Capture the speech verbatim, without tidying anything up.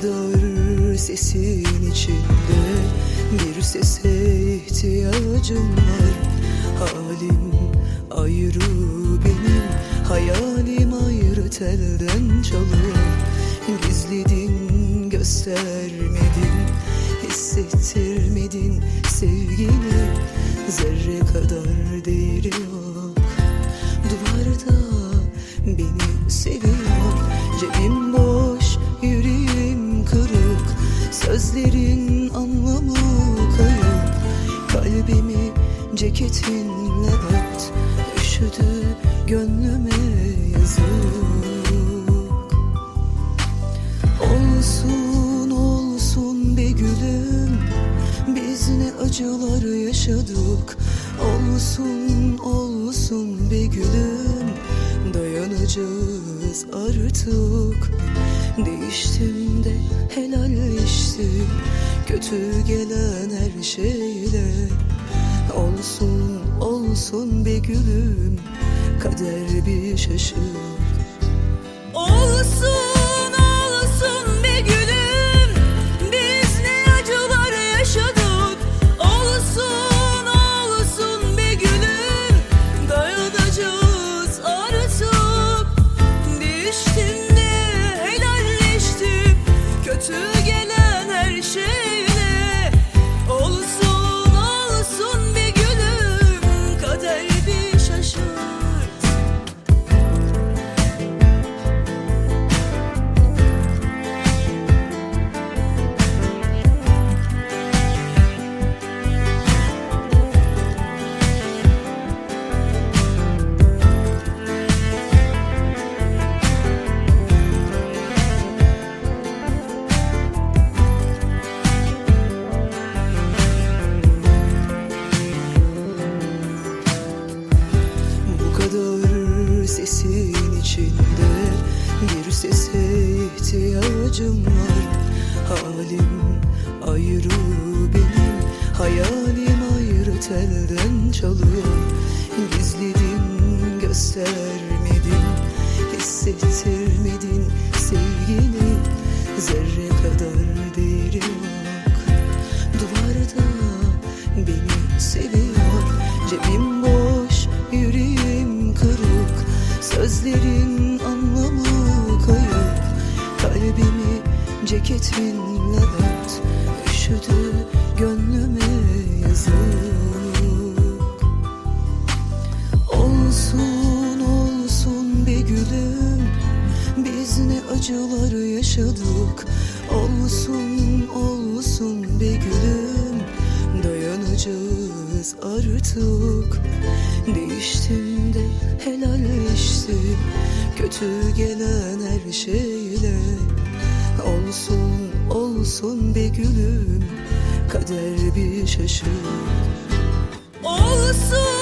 kadar sesin içinde bir sese ihtiyacım var. Halim ayrı benim, hayalim ayrı telden çalıyor. Gizledin, göstermedin, hissettirmedin sevgini. Zerre kadar değeri yok. Duvarda beni seviyor. Cebim boş, yüreğim kırık, sözlerin anlamı kayıp. Kalbimi ceketinle ört, üşüdü gönlüme yazık. Olsun olsun be gülüm, biz ne acılar yaşadık. Olsun olsun be gülüm, dayanacağız artık. Değiştim de helalleştim kötü gelen her şeyle. Olsun olsun be gülüm, kader bir şaşır. Olsun olsun be gülüm, biz ne acılar yaşadık. Olsun olsun be gülüm, dayanacağız artık. Değiştim de helalleştim kötü gelen her şeyle. Olsun olsun be gülüm, kader bir şaşır. Sesin içinde bir sese ihtiyacım var. Halim ayrı benim, hayalim ayrı telden çalıyor. Gizledin, göstermedin, hissettirmedin sevgini. Zerre kadar değeri yok. Duvarda beni seviyor. Cebim boş, yüreğim kırık, sözlerin anlamı kayıp. Kalbimi ceketinle ört, üşüdü gönlüme yazık. Olsun olsun be gülüm, biz ne acılar yaşadık. Olsun olsun be gülüm, dayanacağız artık. Değiştim de helalleştim kötü gelen her şeyle. Olsun olsun be gülüm, kader bir şaşır. Olsun